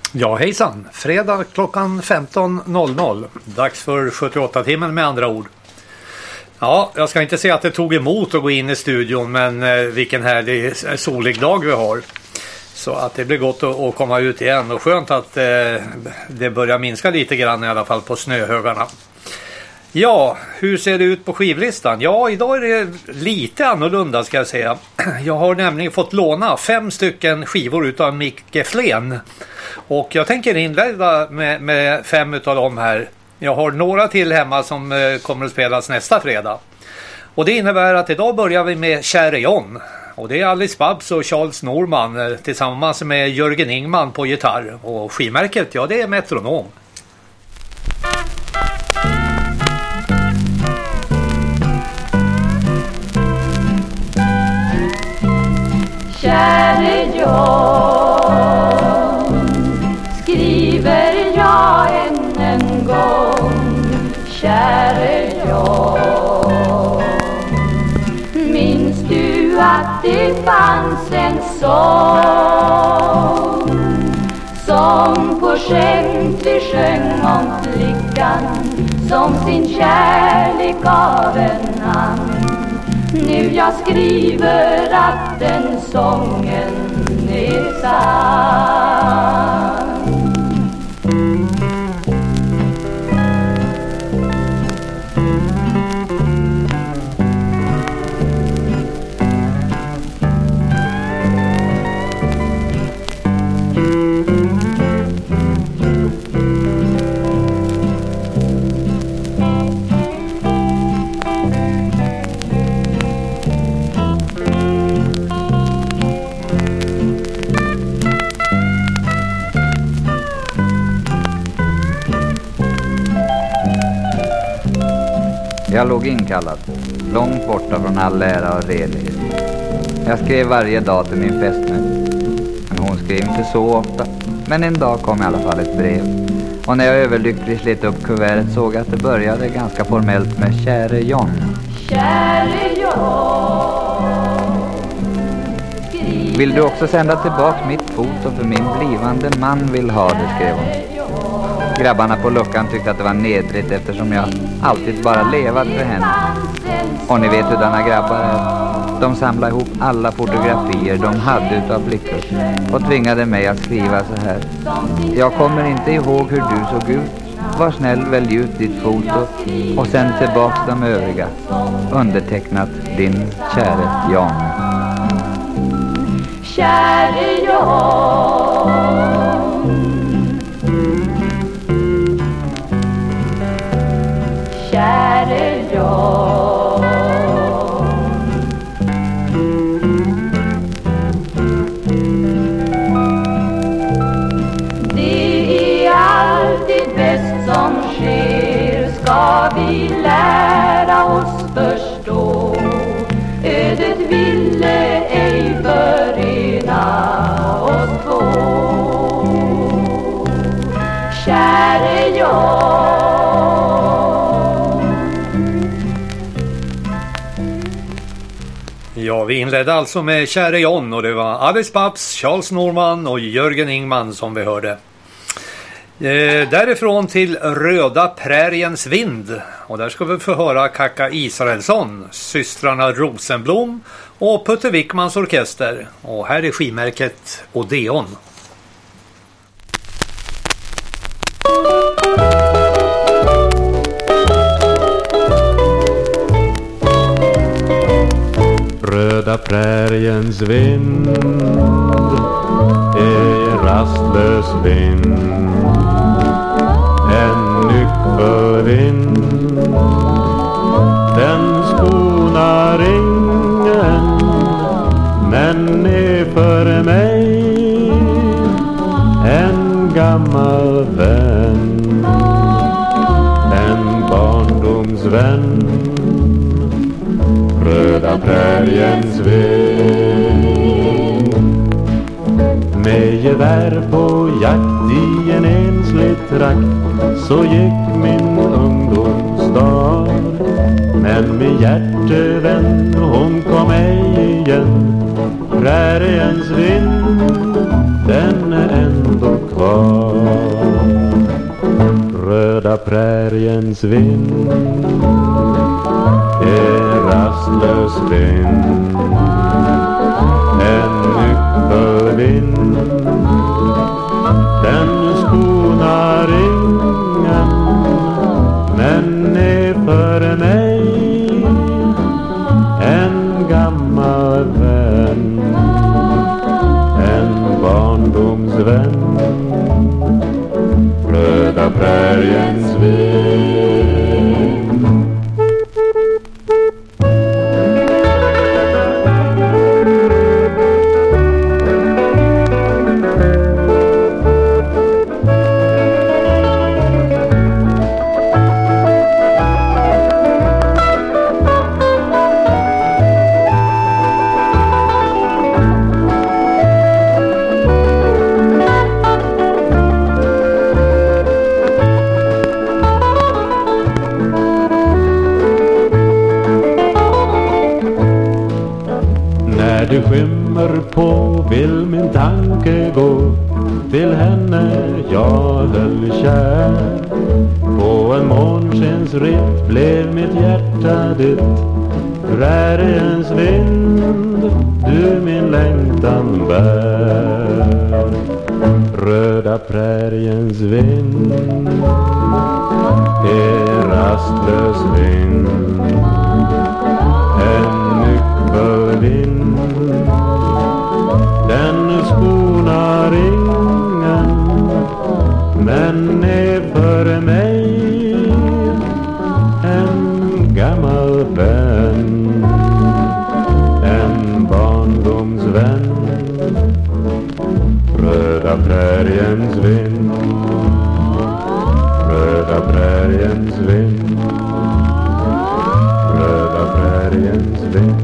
Ja, hejsan. Fredag klockan 15.00. Dags för 78-timmen med andra ord. Ja, jag ska inte säga att det tog emot att gå in i studion, men vilken härlig solig dag vi har. Så att det blir gott att komma ut igen, och skönt att det börjar minska lite grann i alla fall på snöhögarna. Ja, hur ser det ut på skivlistan? Ja, idag är det lite annorlunda ska jag säga. Jag har nämligen fått låna 5 stycken skivor utav Micke Flen. Och jag tänker inleda med 5 utav dem här. Jag har några till hemma som kommer att spelas nästa fredag. Och det innebär att idag börjar vi med Käre John. Och det är Alice Babs och Charles Norman tillsammans med Jörgen Ingman på gitarr. Och skivmärket, ja, det är Metronom. Käre John, skriver jag än en gång. Käre John, minns du att det fanns en sång som på skämt vi sjöng om flickan som sin kärlek gav en annan? Nu jag skriver att den sången är sann. Jag låg inkallad, långt borta från all ära och redlighet. Jag skrev varje dag till min fästmö. Men hon skrev inte så ofta. Men en dag kom i alla fall ett brev. Och när jag överlyckligt slet upp kuvertet såg jag att det började ganska formellt med Käre John. Käre John, vill du också sända tillbaka mitt foto för min blivande man vill ha det, skrev hon. Grabbarna på luckan tyckte att det var nedrigt eftersom jag alltid bara levat för henne. Och ni vet hur denna grabbar är. De samlade ihop alla fotografier de hade utav flickor och tvingade mig att skriva så här. Jag kommer inte ihåg hur du såg ut. Var snäll, välj ut ditt foto och sänd tillbaks de övriga. Undertecknat din käre John. Käre John, käre John, det är alltid bäst som sker, ska vi lära oss förstå. Ödet ville ej förena oss två. Käre John, ja, vi inledde alltså med Käre John, och det var Alice Babs, Charles Norman och Jörgen Ingman som vi hörde. Därifrån till Röda Präriens vind, och där ska vi få höra Kaka Israelsson, systrarna Rosenblom och Putte Wickmans orkester. Och här är skivmärket Odeon. Röda präriens vind är rastlös vind, en nyckfull vind. Den skonar ingen, men är för mig en gammal vän, en barndomsvän. Röda präriens vind, med gevär på jakt i en enslig trakt, så gick min ungdomsdag. Men min hjärtevän, hon kom ej igen. Präriens vind, den är ändå kvar. kvar. Röda präriens vind är rastlös vind, en nyckelvind. Den skonar ingen, men är för mig en gammal vän, en barndomsvän. Röda präriens vind. När det skymmer på vill min tanke gå till henne jag höll kär. På en månskensritt blev mitt hjärta ditt. Präriens vind, du min längtan bär. Röda präriens vind är rastlös vind, en nyckelvind. Den skonar ingen, men är för mig en gammal vän, en barndomsvän. Röda präriens vind, röda präriens vind, röda präriens vind.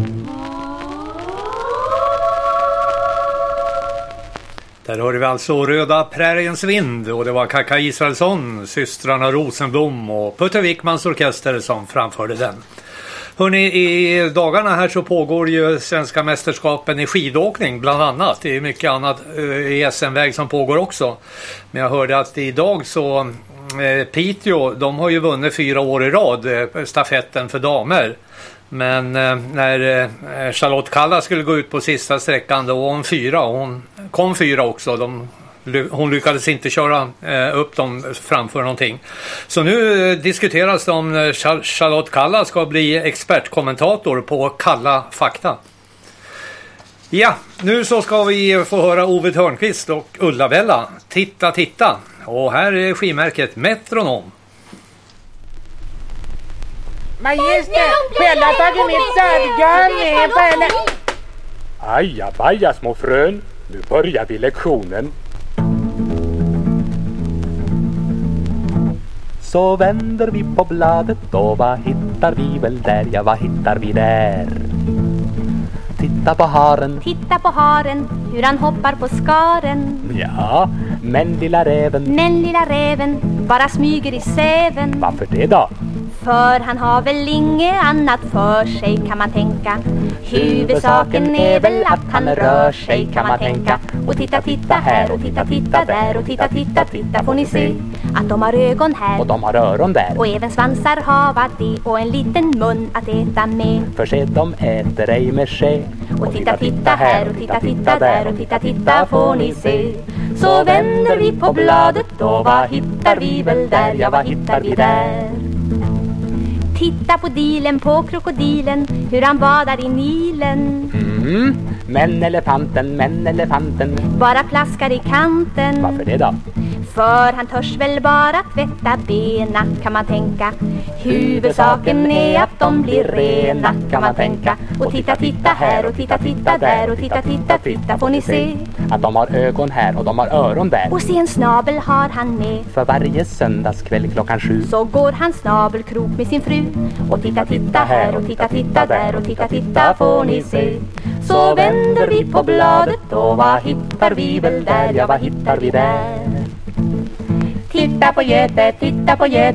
Där hörde vi alltså Röda präriens vind, och det var Kaka Israelsson, systrarna Rosenblom och Putte Wickmans orkester som framförde den. Hörrni, i dagarna här så pågår ju svenska mästerskapen i skidåkning bland annat. Det är mycket annat i SM-väg som pågår också. Men jag hörde att idag så Piteå, de har ju vunnit 4 år i rad stafetten för damer. Men när Charlotte Kalla skulle gå ut på sista sträckan, då var hon 4, och hon kom 4 också. Hon lyckades inte köra upp dem framför någonting. Så nu diskuteras det om Charlotte Kalla ska bli expertkommentator på Kalla fakta. Ja, nu så ska vi få höra Ove Törnqvist och Ulla-Bella. Titta, titta. Och här är skimärket Metronom. Magister, själva tagit mitt sövgarn på henne. Aja, baja små frön. Nu börjar vi lektionen. Så vänder vi på bladet och vad hittar vi väl där? Ja, vad hittar vi där? Titta på haren. Titta på haren, hur han hoppar på skaren. Ja, men lilla räven bara smyger i säven. Varför det då? För han har väl inget annat för sig, kan man tänka. Huvudsaken är väl att han rör sig, kan man tänka. Och titta, titta här och titta, titta där. Och titta, titta, titta får ni se att de har ögon här och de har öron där. Och även svansar hava de och en liten mun att äta med. För se, de äter ej med ske. Och titta, titta här och titta, titta där. Och titta, titta får ni se. Så vänder vi på bladet och vad hittar vi väl där? Ja, vad hittar vi där? Titta på dilen, på krokodilen, hur han badar i Nilen. Men elefanten bara plaskar i kanten. Varför det då? För han törs väl bara tvätta bena, kan man tänka. Huvudsaken är att de blir rena, kan man tänka. Och titta, titta här och titta, titta där. Och titta, titta, titta får ni se att de har ögon här och de har öron där. Och se, en snabel har han med. För varje söndagskväll 7:00 så går han snabelkrok med sin fru. Och titta, titta här och titta, titta där. Och titta, titta får ni se. Så vänder vi på bladet och vad hittar vi väl där? Ja, vad hittar vi där? Titta på Göte,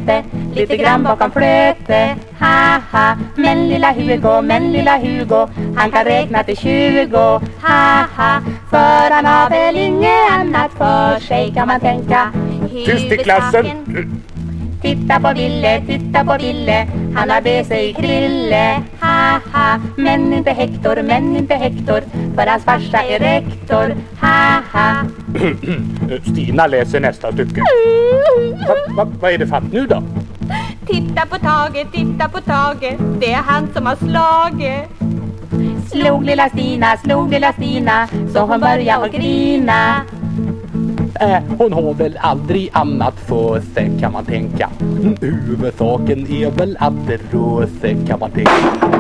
lite grann bakom flöte. Ha, men lilla Hugo, han kan räkna till 20. Ha, för han har väl inget annat för sig kan man tänka. Tyst i klassen! Titta på Ville, han har med sig Krille. Ha, men inte Hector, för hans farsa är rektor. Ha. Stina läser nästa stycke. Vad är det för att nu då? Titta på Tage, det är han som har slagit. Slog lilla Stina, så hon började att grina. Hon har väl aldrig annat för sig kan man tänka. Huvudsaken är väl att det rör sig kan man tänka.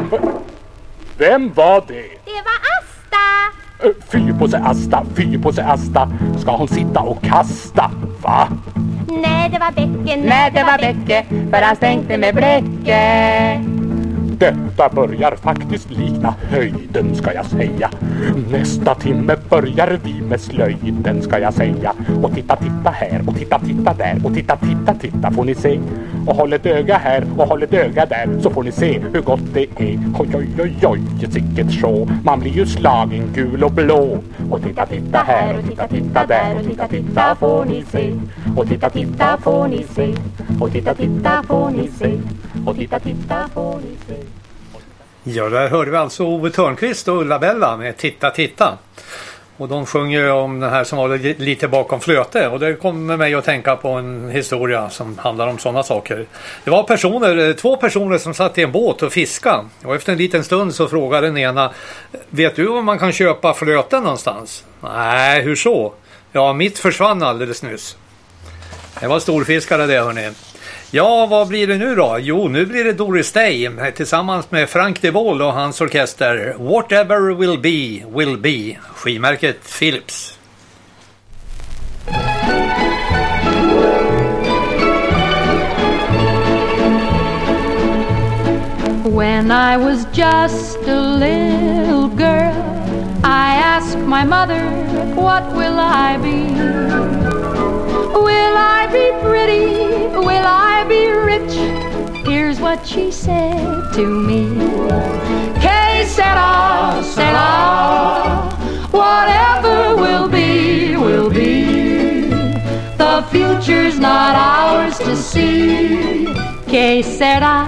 Vem var det? Det var Asta. Fy på sig Asta. Ska hon sitta och kasta? Va? Nej, det var Bäcke, för han stänkte med bläcke. Detta börjar faktiskt likna höjden ska jag säga. Nästa timme börjar vi med slöjden ska jag säga. Och titta här och titta där och titta får ni se. Och håll ett öga här och håll ett öga där så får ni se hur gott det är. Oj, sicket show. Man blir ju slagen gul och blå. Och titta här och titta där och titta får ni se. Och titta får ni se. Och titta får ni se. Och titta får ni se. Ja, där hörde vi alltså Ove Törnqvist och Ulla-Bella med Titta. Och de sjunger om det här som var lite bakom flöte. Och det kommer mig att tänka på en historia som handlar om sådana saker. Det var två personer som satt i en båt och fiskade. Och efter en liten stund så frågade den ena: vet du om man kan köpa flöten någonstans? Nej, hur så? Ja, mitt försvann alldeles nyss. Det var storfiskare det, hörni. Ja, vad blir det nu då? Jo, nu blir det Doris Day tillsammans med Frank de Vol och hans orkester. Whatever will be. Skivmärket Philips. When I was just a little girl, I asked my mother, what will I be? Will I be pretty? Will I be rich? Here's what she said to me. Que sera, whatever will be, will be. The future's not ours to see. Que sera,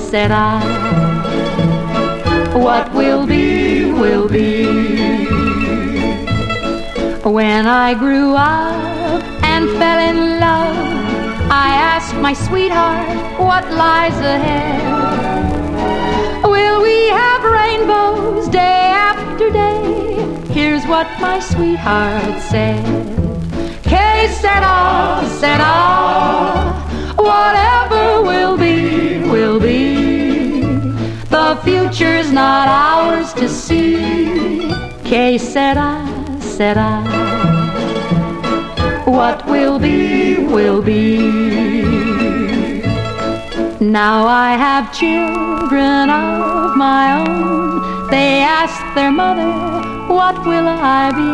what will be, will be. When I grew up and fell in love, I asked my sweetheart what lies ahead. Will we have rainbows day after day? Here's what my sweetheart said. Que sera, whatever will be, will be. The future's not ours to see. Que sera, what will be, will be. Now I have children of my own. They ask their mother, what will I be?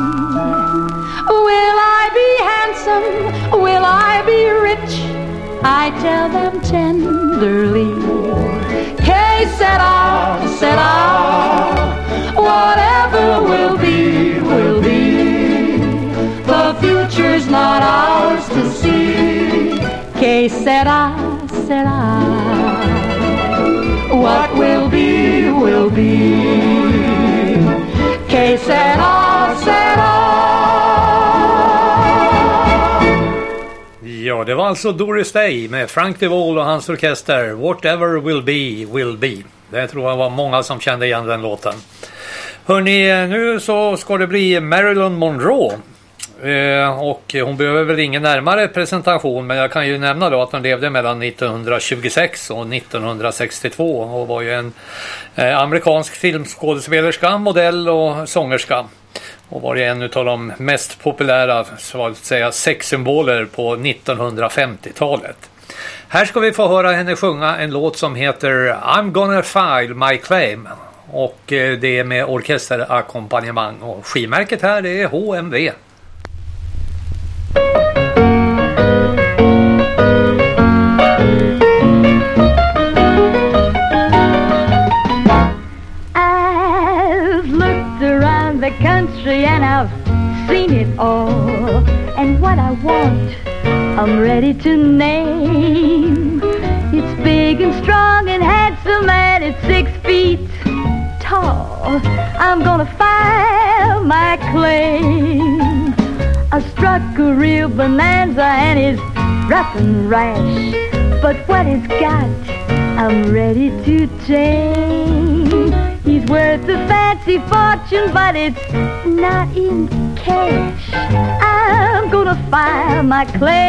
Will I be handsome? Will I be rich? I tell them tenderly. Que sera, whatever will be, will be. The future's not ours to see. Que sera, what will be, will be. Que sera. Ja, det var alltså Doris Day med Frank de Vol och hans orkester. Whatever will be, will be. Det tror jag var många som kände igen den låten. Hörrni, nu så ska det bli Marilyn Monroe. Och hon behöver väl ingen närmare presentation, men jag kan ju nämna då att hon levde mellan 1926 och 1962 och var ju en amerikansk filmskådespelerska, modell och sångerska. Och var ju en av de mest populära, så att säga, sexsymboler på 1950-talet. Här ska vi få höra henne sjunga en låt som heter I'm gonna file my claim. Och det är med orkesterakkompanjemang. Och skivmärket här, det är HMV. want, I'm ready to name. It's big and strong and handsome and it's 6 feet tall. I'm gonna file my claim. I struck a real bonanza and it's rough and rash, but what it's got, I'm ready to tame. He's worth a fancy fortune, but it's not in cash. I'm gonna file my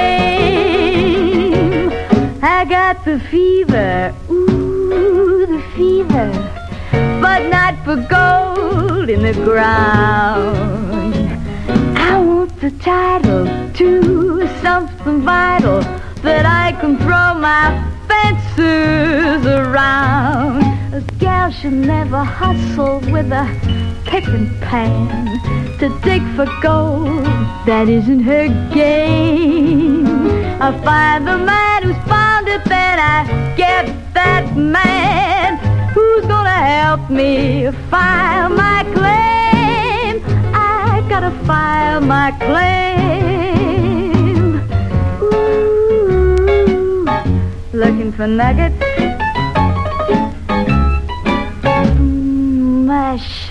claim. I got the fever, ooh, the fever, but not for gold in the ground. I want the title to something vital that I can throw my fences around. A gal should never hustle with a pick and pan to dig for gold that isn't her game. I find the man who's found it, then I get that man who's gonna help me file my claim. I gotta file my claim. Ooh, looking for nuggets? Mush.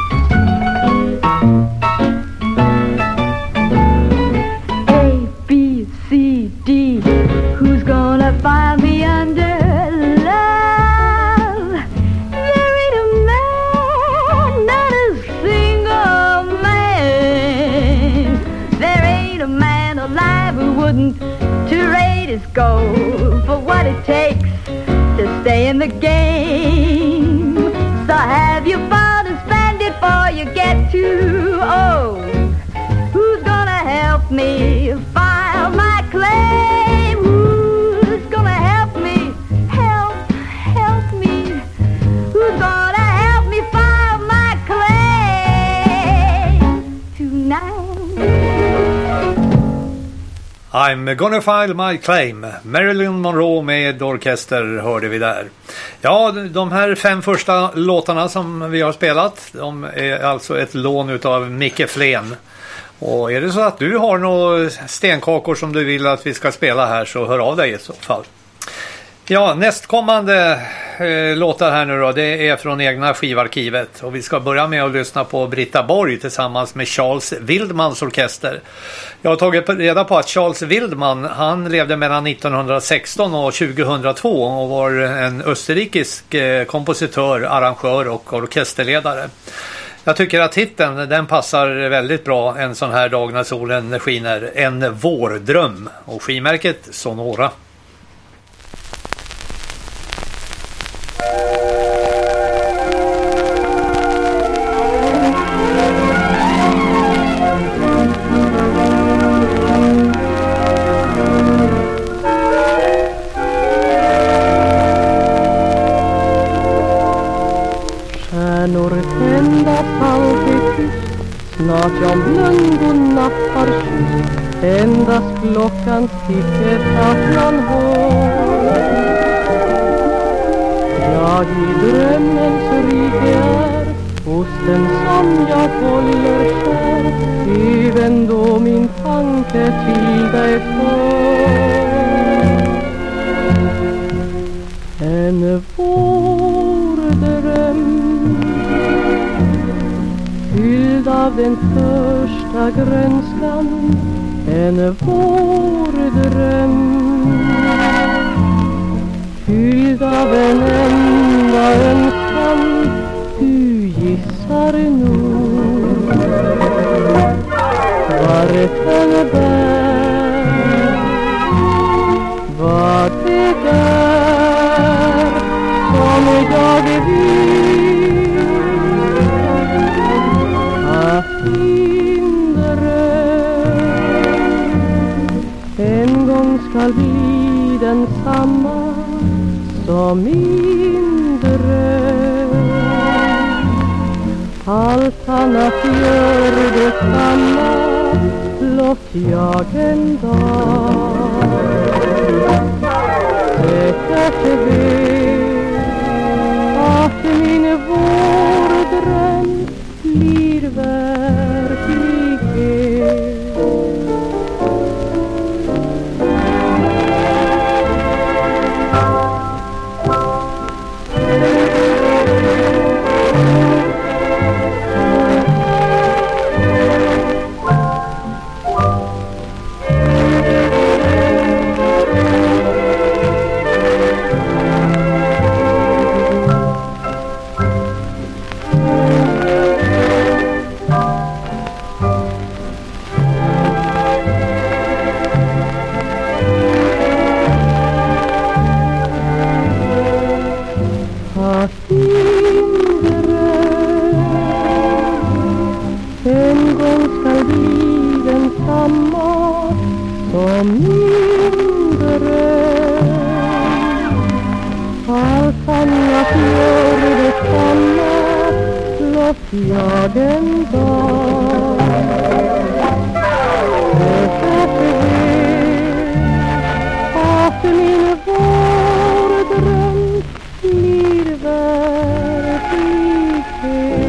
A, B, C, D. Who's gonna file me under love? There ain't a man, not a single man. There ain't a man alive who wouldn't trade his gold for what it takes to stay in the game. So have you fun and spend it before you get too old? Who's gonna help me file my claim? Who's gonna help me, help me? Who's gonna help me file my claim tonight? I'm gonna file my claim. Marilyn Monroe med orkester hörde vi där. Ja, de här 5 första låtarna som vi har spelat, de är alltså ett lån utav Micke Flen. Och är det så att du har några stenkakor som du vill att vi ska spela här, så hör av dig i så fall. Ja, nästkommande låtar här nu då, det är från egna skivarkivet. Och vi ska börja med att lyssna på Britta Borg tillsammans med Charles Wildmans orkester. Jag har tagit reda på att Charles Wildman, han levde mellan 1916 och 2002 och var en österrikisk kompositör, arrangör och orkesterledare. Jag tycker att titeln, den passar väldigt bra en sån här dag när solen skiner. En vårdröm, och skimärket Sonora. Snart jag blund och nappar kyss, endast klockan tickar från håll. Jag i drömmens rike är, hos den som jag håller kär, även då min tanke till dig för. En vårdröm fylld av den första grönskan, en vårdröm fylld av en enda önskan. Du gissar nog vad rätten bär, vad det är som jag vill att din dröm en gång ska bli densamma som min dröm. Allt annat gör detsamma, blott jag en dag säkert vet att min vårdröm blir verklighet. som min dröm. Allt annat gör detsamma, blott jag en dag. Att min vårdröm blir verklighet.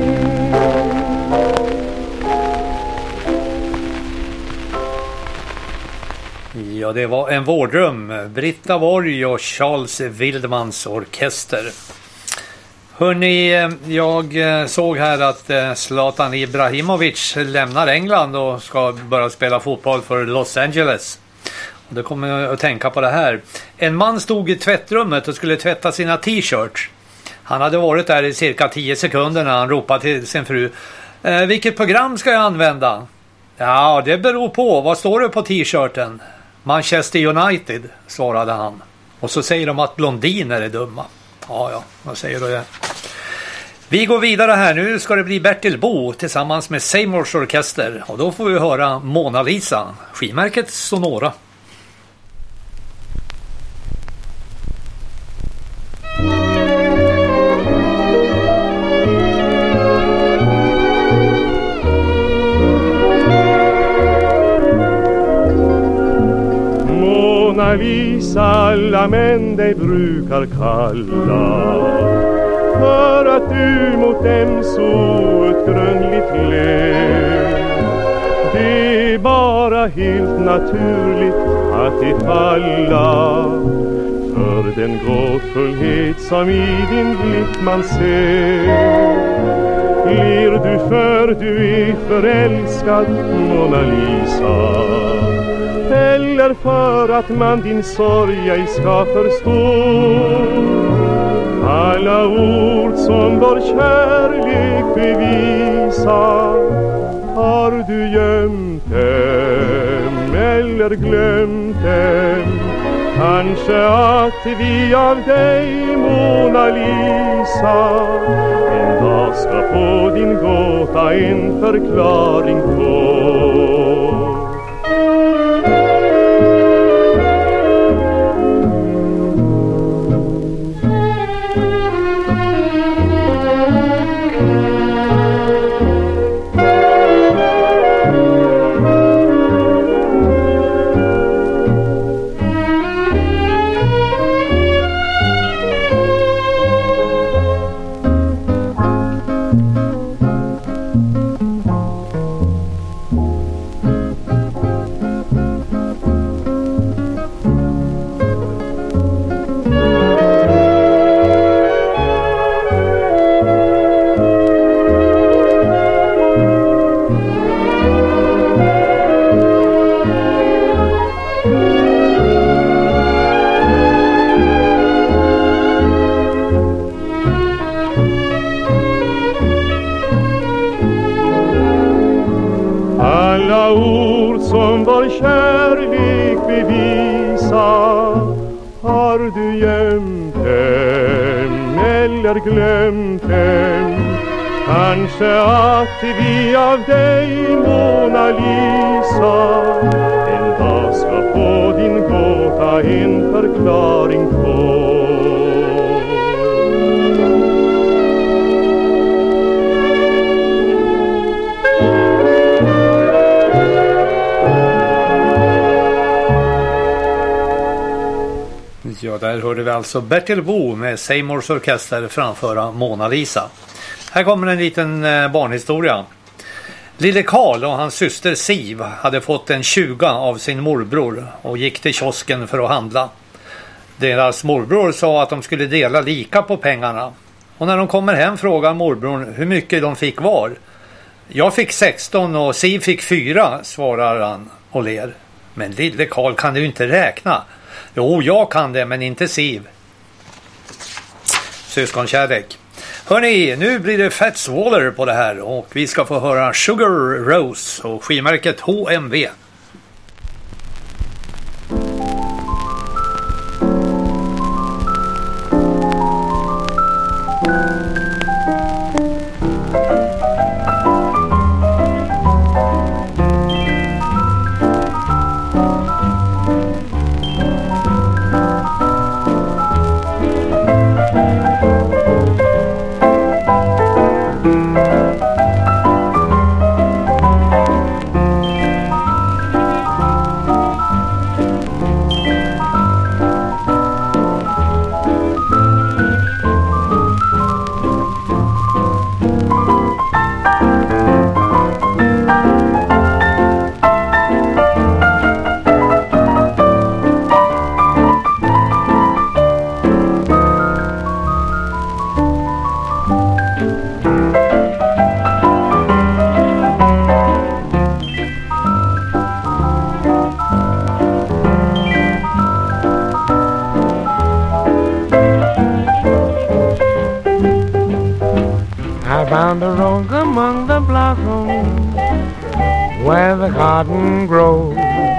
Ja, det var en vårdrum. Britta Borg och Charles Wildmans orkester. Hörrni, jag såg här att Zlatan Ibrahimovic lämnar England och ska börja spela fotboll för Los Angeles. Och då kommer jag att tänka på det här. En man stod i tvättrummet och skulle tvätta sina t-shirts. Han hade varit där i cirka 10 sekunder när han ropade till sin fru. Vilket program ska jag använda? Ja, det beror på. Vad står det på t-shirten? Manchester United, svarade han. Och så säger de att blondiner är dumma. Ja, vad säger du det? Vi går vidare här. Nu ska det bli Bertil Bo tillsammans med Seymours orkester. Och då får vi höra Mona Lisa, skivmärket Sonora. Mona Lisa, alla män dig brukar kalla, för att du mot dem så utgrundligt ler. Det är bara helt naturligt att det falla för den gåtfullhet som i din blick man ser. Ler du för du är förälskad, Mona Lisa, eller för att man din sorg ej ska förstå? Alla ord som vår kärlek bevisa, har du gömt dem eller glömt dem? Kanske att vi av dig, Mona Lisa, en dag ska få din gåta en förklaring på. Kärlek bevisa, har du gömt dem eller glömt dem? Kanske att vi av dig, Mona Lisa, en dag ska få din gåta en förklaring på. Ja, där hörde vi alltså Bertil Bo med Seymours orkester framföra Mona Lisa. Här kommer en liten barnhistoria. Lille Karl och hans syster Siv hade fått en 20 av sin morbror och gick till kiosken för att handla. Deras morbror sa att de skulle dela lika på pengarna. Och när de kommer hem frågar morbror hur mycket de fick var. Jag fick 16 och Siv fick 4, svarar han och ler. Men lille Karl kan du inte räkna. Jo, jag kan det, men inte Siv. Syskonkärlek. Hörrni, nu blir det Fats Waller på det här. Och vi ska få höra Sugar Rose och skivmärket HMV. found a rose among the blossoms where the cotton grows.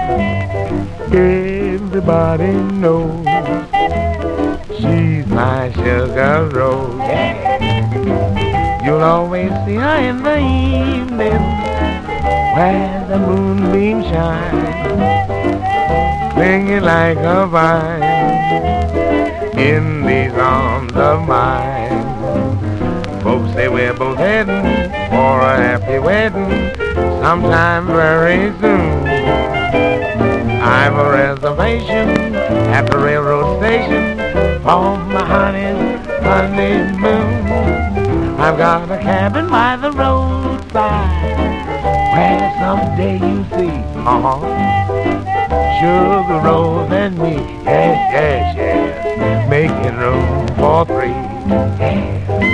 Everybody knows she's my sugar rose. You'll always see her in the evening where the moonbeam shines, clinging like a vine in these arms of mine. Folks say we're both heading for a happy wedding sometime very soon. I've a reservation at the railroad station for my honey's honeymoon. I've got a cabin by the roadside where someday you see Sugar Rose and me. Yes, yes, yes, making room for three. Yeah.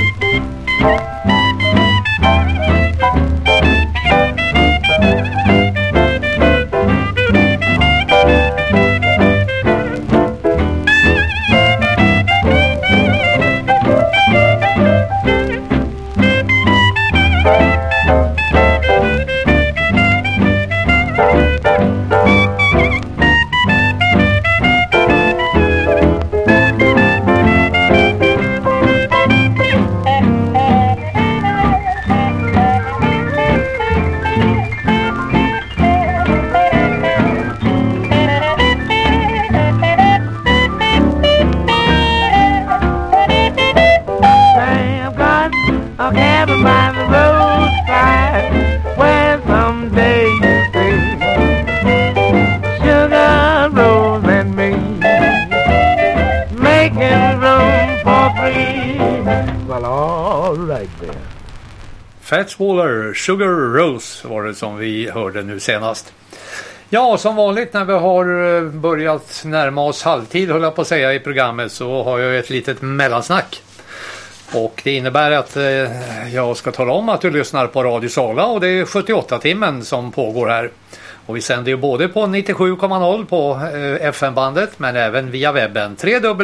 Fats Waller, Sugar Rose var det som vi hörde nu senast. Ja, som vanligt när vi har börjat närma oss halvtid, höll jag på att säga, i programmet, så har jag ett litet mellansnack. Och det innebär att jag ska tala om att du lyssnar på Radio Sala, och det är 78-timmen som pågår här. Och vi sänder ju både på 97,0 på FM-bandet, men även via webben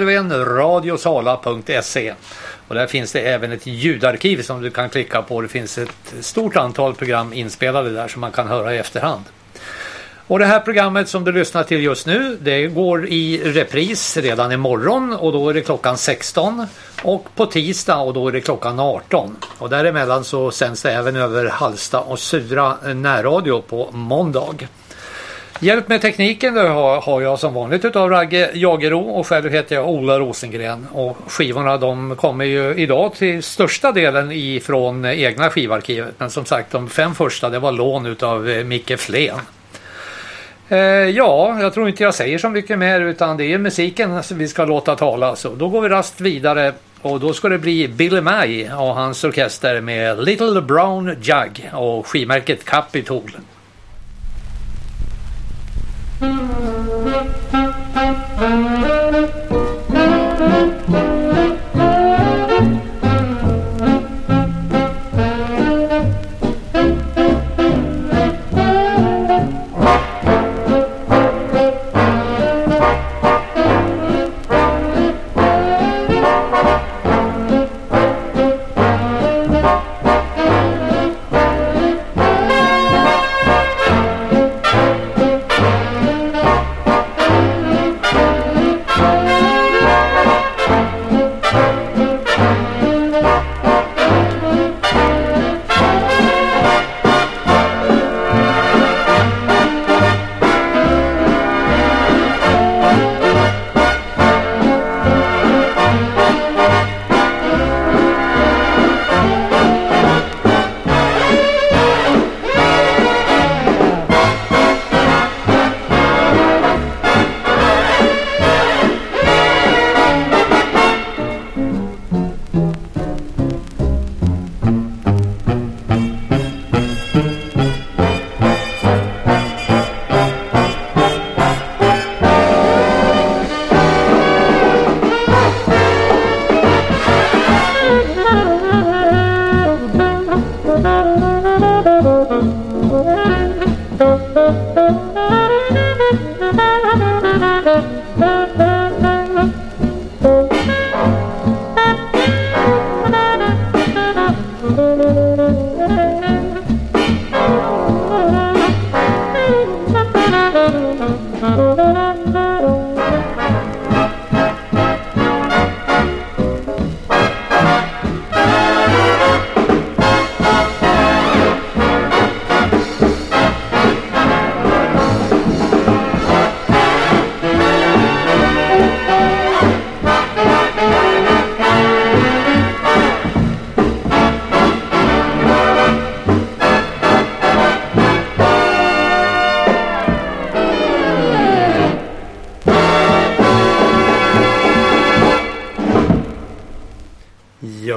www.radiosala.se. Och där finns det även ett ljudarkiv som du kan klicka på. Det finns ett stort antal program inspelade där som man kan höra i efterhand. Och det här programmet som du lyssnar till just nu, det går i repris redan imorgon, och då är det klockan 16. Och på tisdag, och då är det klockan 18. Och däremellan så sänds det även över Halsta och Sura närradio på måndag. Hjälp med tekniken har jag som vanligt utav Ragge Jagero, och själv heter jag Ola Rosengren. Och skivorna, de kommer ju idag till största delen ifrån egna skivarkivet. Men som sagt, de 5 första, det var lån utav Micke Flen. Ja, jag tror inte jag säger så mycket mer, utan det är musiken som vi ska låta tala. Så då går vi raskt vidare, och då ska det bli Billy May och hans orkester med Little Brown Jug och skivmärket Capitol.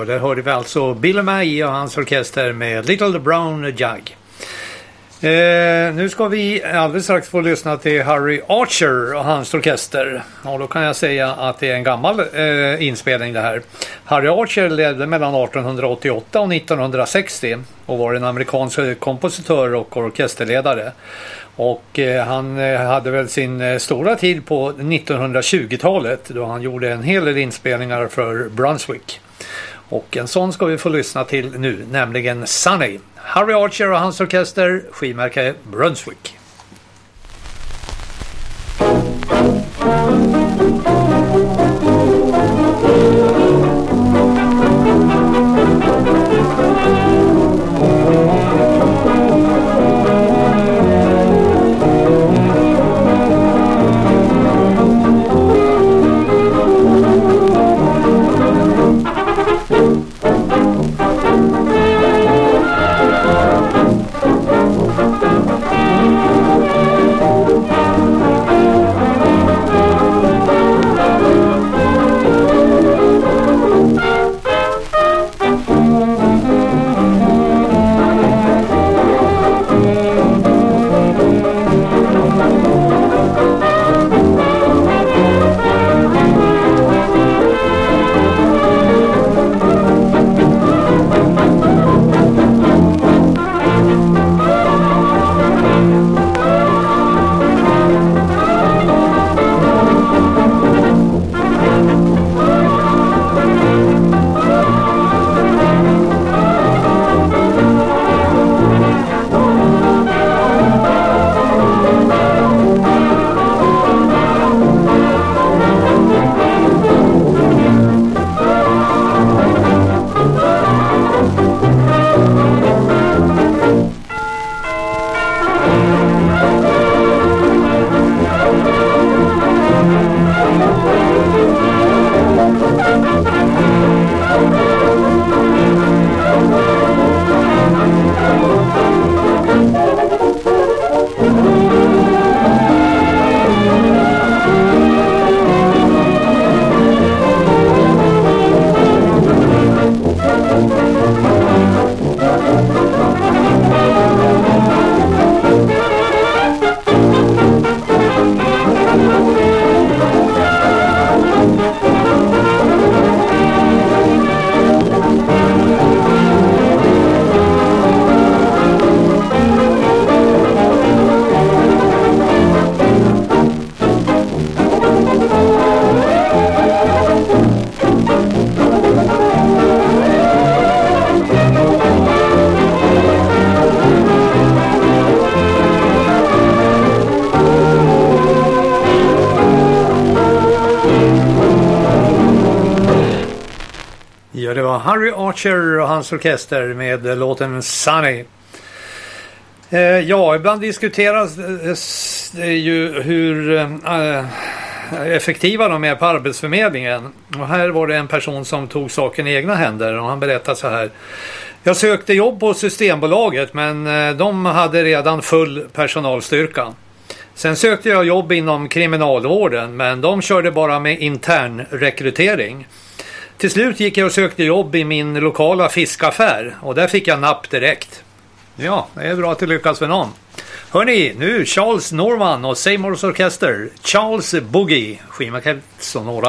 och där hörde vi alltså Billy May och hans orkester med Little Brown Jug. Nu ska vi alldeles strax få lyssna till Harry Archer och hans orkester. Och då kan jag säga att det är en gammal inspelning det här. Harry Archer ledde mellan 1888 och 1960 och var en amerikansk kompositör och orkesterledare. Och han hade väl sin stora tid på 1920-talet då han gjorde en hel del inspelningar för Brunswick. Och en sån ska vi få lyssna till nu, nämligen Sunny. Harry Archer och hans orkester, skivmärke Brunswick. Ja, det var Harry Archer och hans orkester med låten Sunny. Ja, ibland diskuteras det ju hur effektiva de är på arbetsförmedlingen. Och här var det en person som tog saken i egna händer och han berättade så här. Jag sökte jobb på Systembolaget men de hade redan full personalstyrka. Sen sökte jag jobb inom kriminalvården men de körde bara med intern rekrytering. Till slut gick jag och sökte jobb i min lokala fiskaffär och där fick jag napp direkt. Ja, det är bra att det lyckas för någon. Hörrni, nu Charles Norman och Seymours orkester, Charles Boogie, skivmärket Sonora.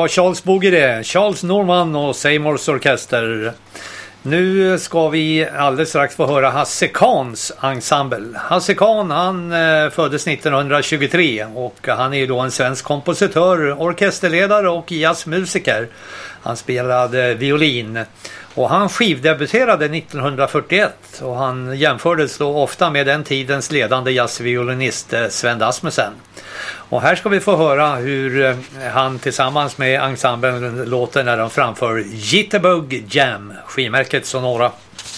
var Charles Bouguereau, Charles Norman och Seymours orkester. Nu ska vi alldeles strax få höra Hasse Kahns ensemble. Hasse Kahn, han föddes 1923 och han är ju då en svensk kompositör, orkesterledare och jazzmusiker. Han spelade violin och han skivdebuterade 1941 och han jämfördes då ofta med den tidens ledande jazzviolinist Sven Asmussen. Och här ska vi få höra hur han tillsammans med ensemblen låter när de framför Jitterbug Jam, skivmärket Sonora.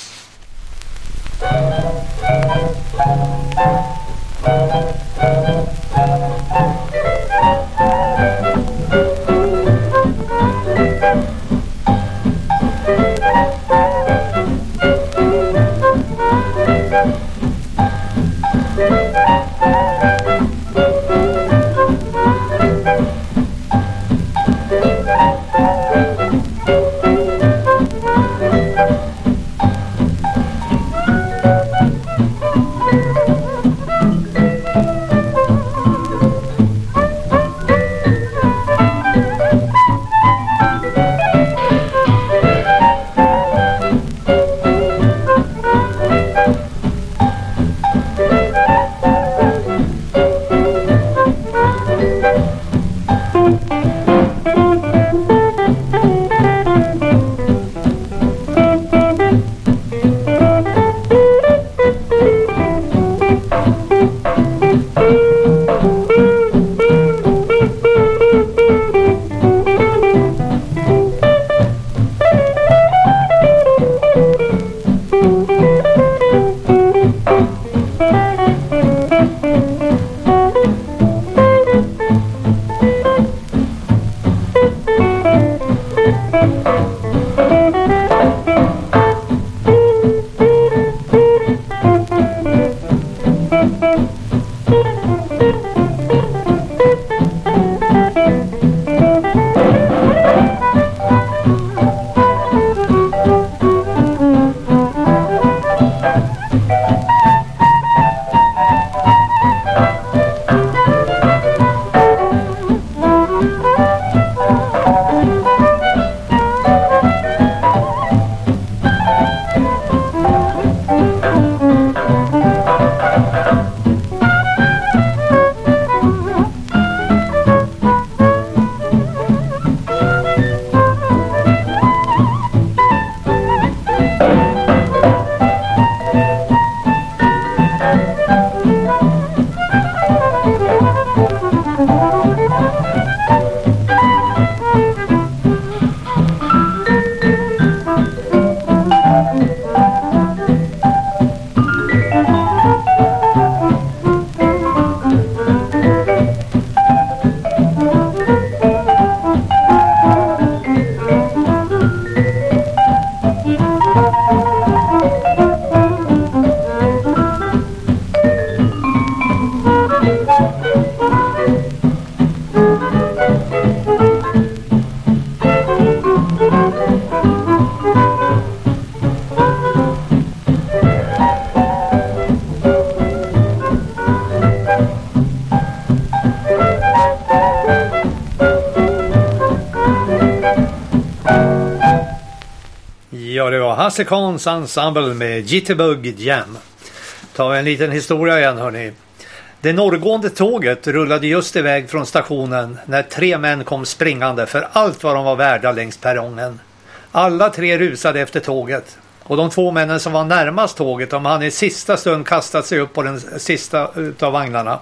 Ja, det var Hasse Kahns ensemble med Jitterbug Jam. Ta en liten historia igen, hörni. Det norrgående tåget rullade just iväg från stationen när 3 män kom springande för allt vad de var värda längs perrongen. Alla 3 rusade efter tåget. Och de 2 männen som var närmast tåget, de hade i sista stund kastat sig upp på den sista utav vagnarna.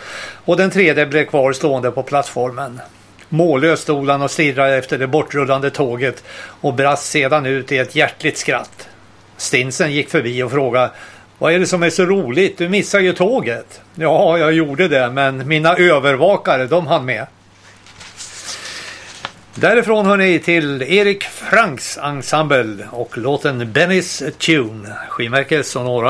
Och den 3:e blev kvar stående på plattformen. Mållöst stod han och stirrade efter det bortrullande tåget och brast sedan ut i ett hjärtligt skratt. Stinsen gick förbi och frågade: vad är det som är så roligt? Du missar ju tåget. Ja, jag gjorde det, men mina övervakare, de hann med. Därifrån hör ni till Erik Franks ensemble och låten Benny's Tune, skivmärket Sonora.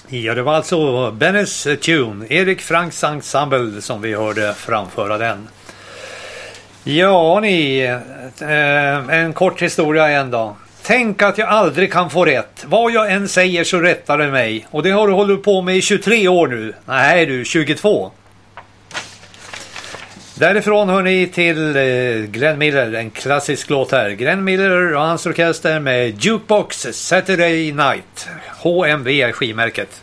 Ja, det var alltså Bennes Tune, Erik Franks ensemble som vi hörde framföra den. Ja en kort historia en dag. Tänk att jag aldrig kan få rätt. Vad jag än säger så rättar det mig. Och det har du hållit på med i 23 år nu. Nej du, 22. Därifrån hör ni till Glenn Miller, en klassisk låt här. Glenn Miller och hans orkester med Jukebox Saturday Night. HMV är skivmärket.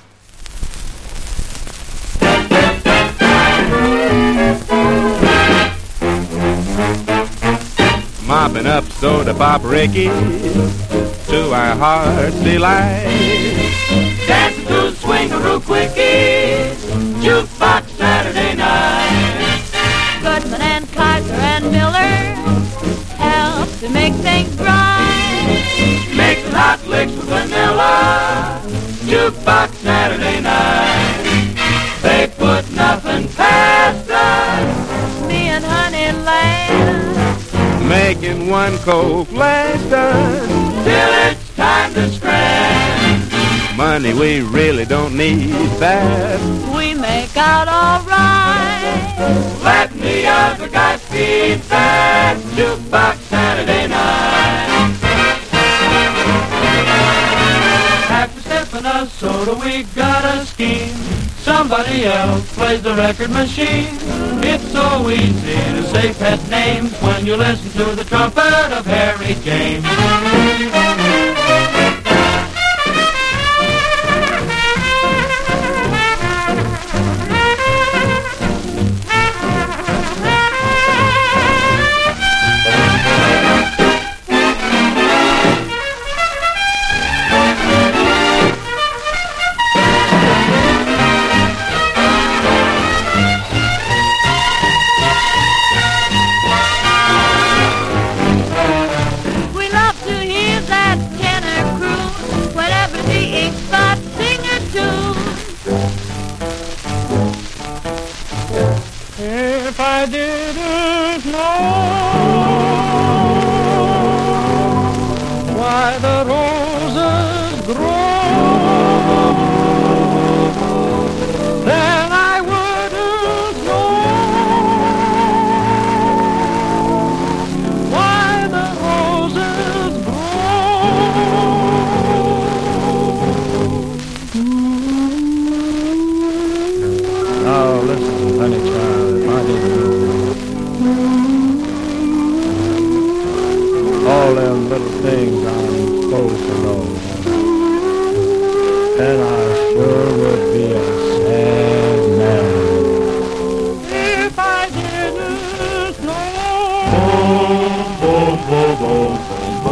Mopping up soda pop Ricky to our heart's delight. Dancing to the swing-a-roo quickie, jukebox Saturday night. Goodman and Kaiser and Miller help to make things right. Make the hot licks with vanilla, jukebox Saturday night. They put nothing past us, me and Honey Land. Making one cold last us till it's time to scram. Money we really don't need that. We make out all right. Let the other guy feed that jukebox Saturday night. After stepping us soda we got a scheme. Somebody else plays the record machine. It's so easy to say pet names when you listen to the trumpet of Harry James. If I didn't know why the roses grow, then I wouldn't know why the roses grow. Now listen, honey child. All them little things I'm supposed to know, and I sure would be a sad man if I didn't know. Boom, boom, boom, boom.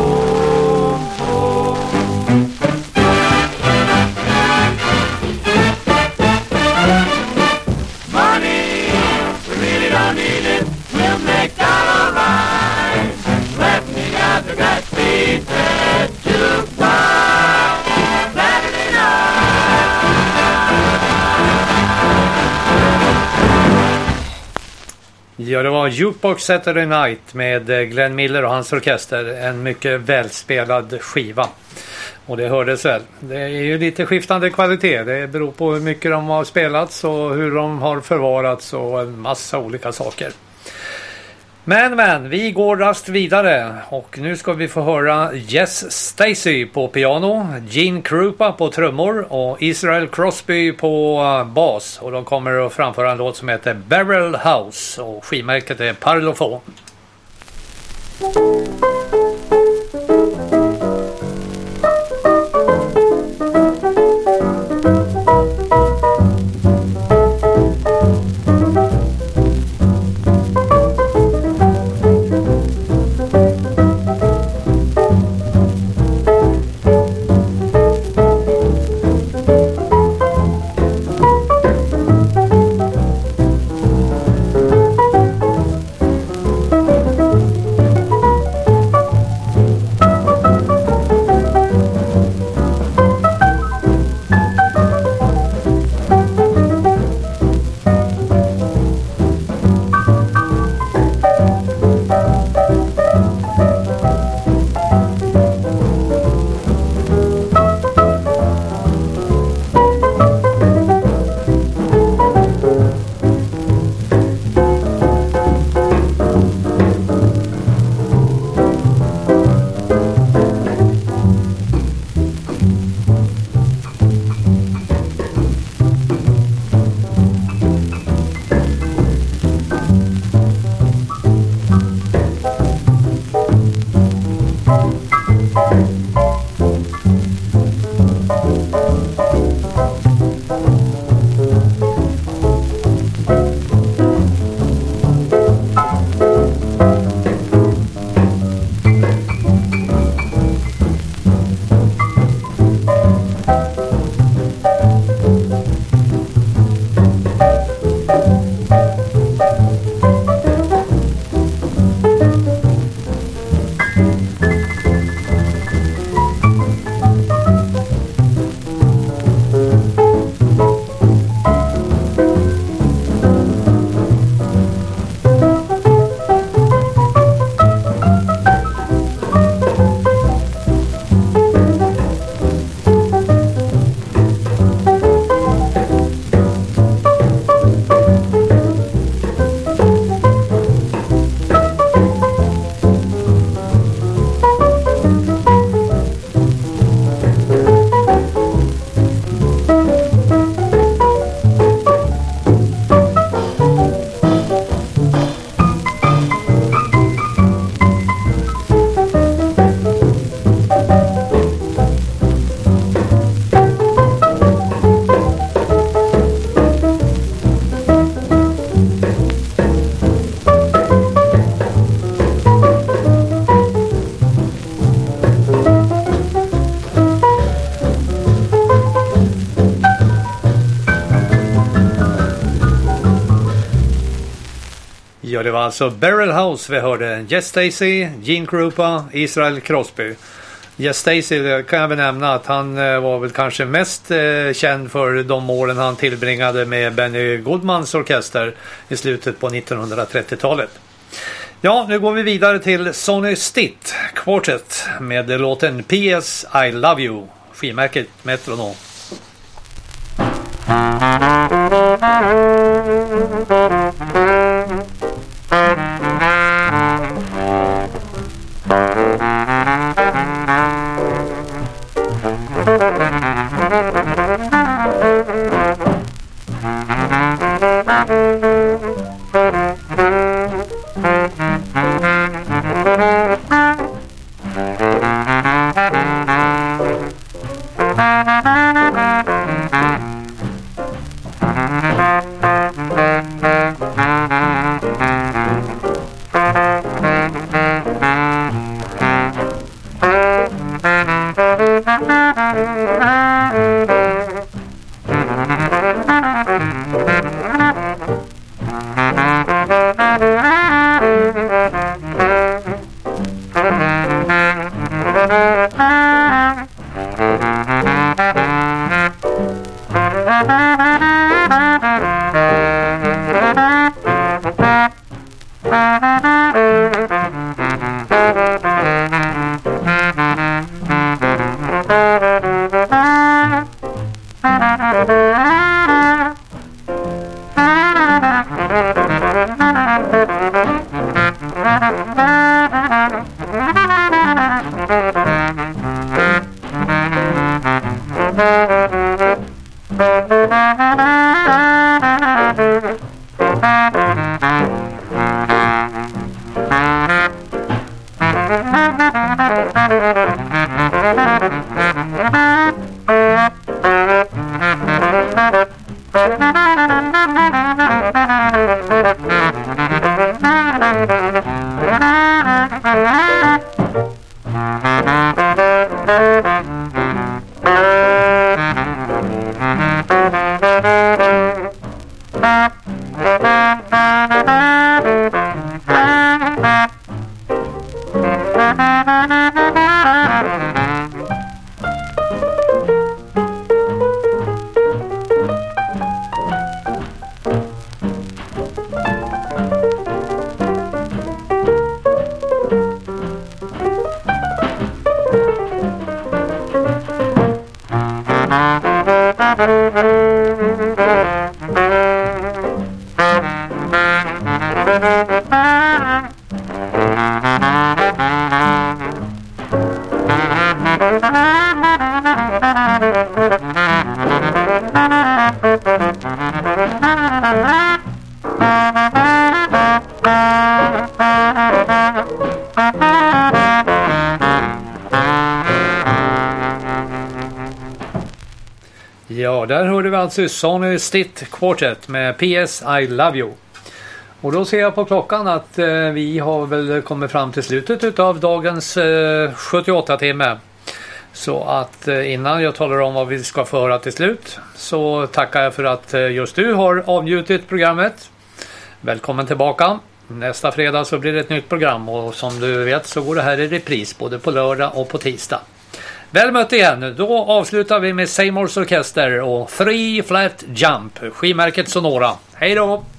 Ja, det var Jukebox Saturday Night med Glenn Miller och hans orkester. En mycket välspelad skiva. Och det hördes väl. Det är ju lite skiftande kvalitet. Det beror på hur mycket de har spelats och hur de har förvarats och en massa olika saker. Men, vi går rast vidare och nu ska vi få höra Jess Stacy på piano, Gene Krupa på trummor och Israel Crosby på bas. Och de kommer att framföra en låt som heter Barrel House och skivmärket är Parlophone. Ja, det var alltså Barrel House vi hörde. Jess Stacey, Gene Krupa, Israel Crosby. Jess Stacey kan jag väl nämna att han var väl kanske mest känd för de åren han tillbringade med Benny Goodmans orkester i slutet på 1930-talet. Ja, nu går vi vidare till Sonny Stitt Quartet med låten P.S. I Love You, skivmärket Metronom. Ja, där hörde vi alltså Sonny Stitt Quartet med P.S. I Love You. Och då ser jag på klockan att vi har väl kommit fram till slutet av dagens 78 timme. Så att innan jag talar om vad vi ska föra till slut så tackar jag för att just du har avnjutit programmet. Välkommen tillbaka. Nästa fredag så blir det ett nytt program och som du vet så går det här i repris både på lördag och på tisdag. Väl mött igen. Då avslutar vi med Seymours orkester och 3 Flat Jump, skivmärket Sonora. Hej då!